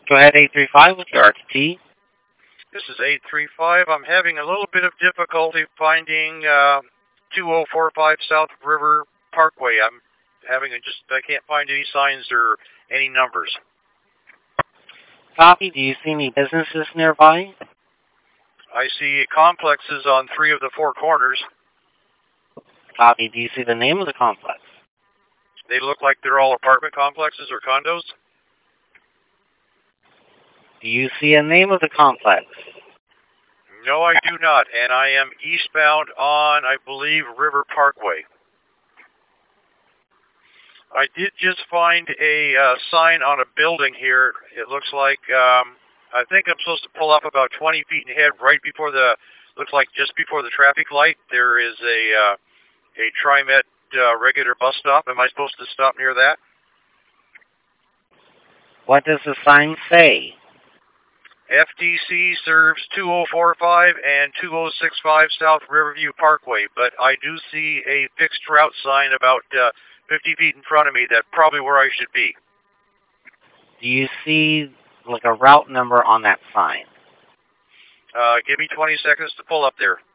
Go ahead, 835 with your RTT. This is 835. I'm having a little bit of difficulty finding 2045 South River Parkway. I can't find any signs or any numbers. Copy. Do you see any businesses nearby? I see complexes on 3 of the 4 corners. Copy. Do you see the name of the complex? They look like they're all apartment complexes or condos. Do you see a name of the complex? No, I do not, and I am eastbound on, I believe, River Parkway. I did just find a sign on a building here. It looks like, I think I'm supposed to pull up about 20 feet ahead right before looks like just before the traffic light. There is a TriMet regular bus stop. Am I supposed to stop near that? What does the sign say? FTC serves 2045 and 2065 South Riverview Parkway, but I do see a fixed route sign about 50 feet in front of me. That's probably where I should be. Do you see like a route number on that sign? Give me 20 seconds to pull up there.